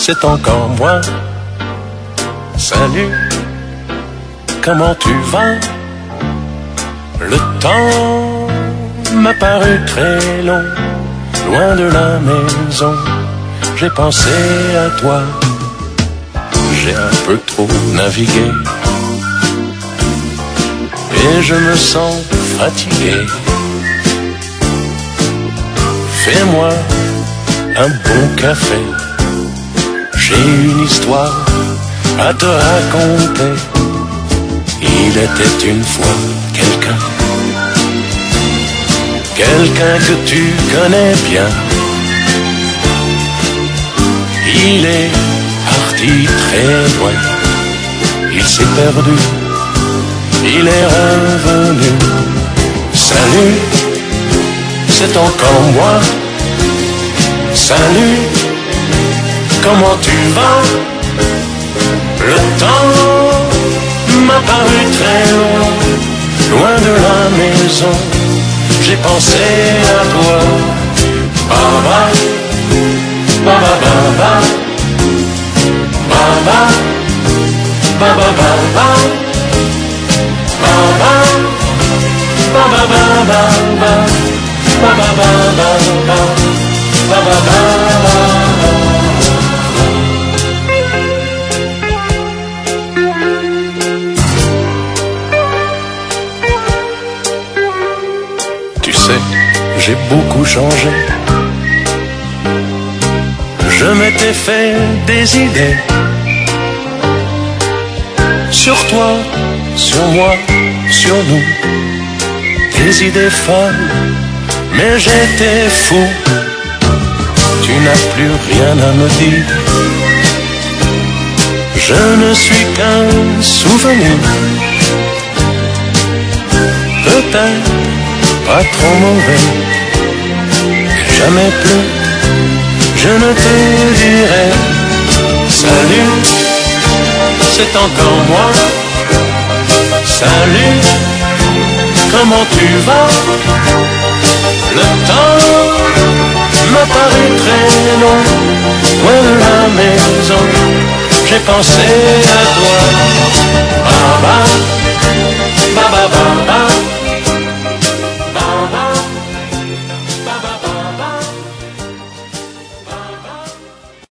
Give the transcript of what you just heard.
c'est encore moi. Salut, comment tu vas? Le temps m'a paru très long, loin de la maison, j'ai pensé à toi. J'ai un peu trop navigué et je me sens fatigué. Fais-moi un bon café, j'ai une histoire à te raconter. Il était une fois quelqu'un que tu connais bien. Il est parti très loin, il s'est perdu, il est revenu. Salut, c'est encore moi. Salut, comment tu vas? Le temps m'a paru très long, loin de la maison, j'ai pensé à toi. Baba, baba, baba, baba, baba, baba, baba, baba, baba, baba, baba, baba. Tu sais, j'ai beaucoup changé. Je m'étais fait des idées sur toi, sur moi, sur nous. Des idées folles, mais j'étais fou. Tu n'as plus rien à me dire. Je ne suis qu'un souvenir. Peut-être pas trop mauvais, jamais plus. Je ne te dirai salut, c'est encore moi. Salut, comment tu vas? Le temps m'a paru très long, loin de la maison, j'ai pensé à toi.